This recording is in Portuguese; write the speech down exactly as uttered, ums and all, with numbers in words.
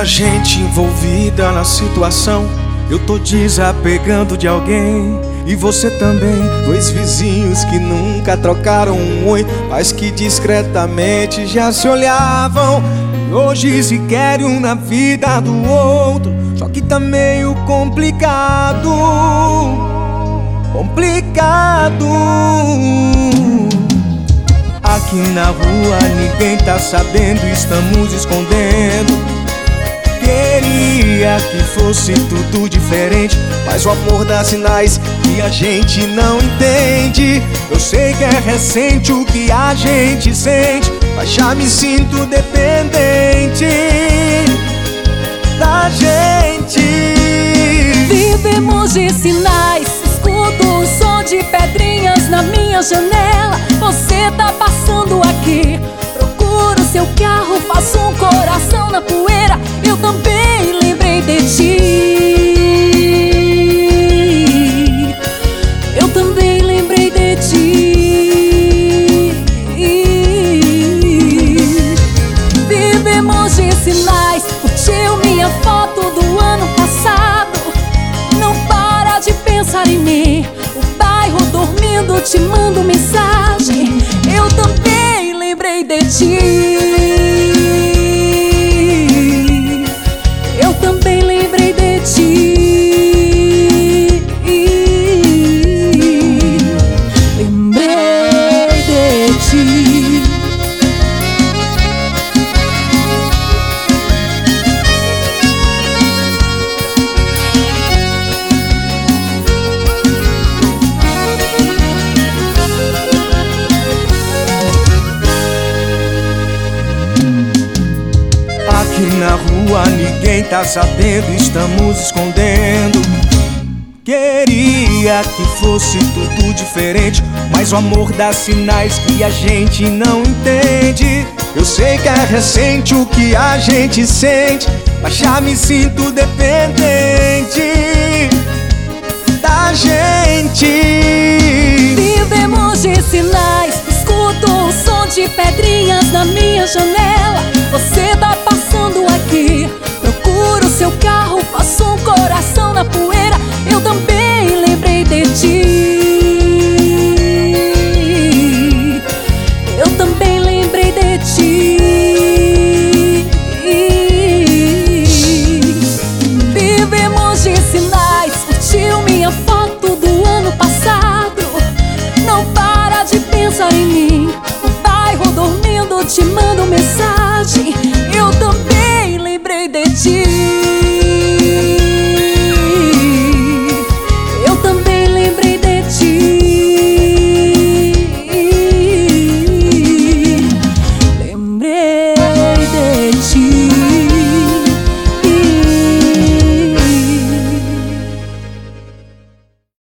muita gente envolvida na situação. Eu tô desapegando de alguém, e você também. Dois vizinhos que nunca trocaram um oi, mas que discretamente já se olhavam, e hoje se querem um na vida do outro. Só que tá meio complicado, complicado. Aqui na rua ninguém tá sabendo, estamos escondendo. Queria que fosse tudo diferente, mas o amor dá sinais que a gente não entende. Eu sei que é recente o que a gente sente, mas já me sinto dependente da gente. Vivemos de sinais, escuto o som de pedrinhas na minha janela. Você tá passando aqui, procuro seu carro, faço um coração na poeira. Eu também lembrei de ti, eu também lembrei de ti. Vivemos de sinais, curtiu minha foto do ano passado. Não para de pensar em mim, o bairro dormindo te mando mensagem. Eu também lembrei de ti, eu também lembrei de ti. Lembrei de ti. Aqui na rua ninguém tá sabendo, estamos escondendo. Queria que fosse tudo diferente, mas o amor dá sinais que a gente não entende. Eu sei que é recente o que a gente sente, mas já me sinto dependente da gente. Vivemos de sinais, escuto o som de pedrinhas na minha janela. Você tá passando aqui, procuro seu carro, faço um coração na poeira. Eu também lembrei de ti, eu também lembrei de ti. Vivemos de sinais, curtiu minha foto do ano passado. Não para de pensar em mim, o bairro dormindo te mando mensagem. Eu também lembrei de ti.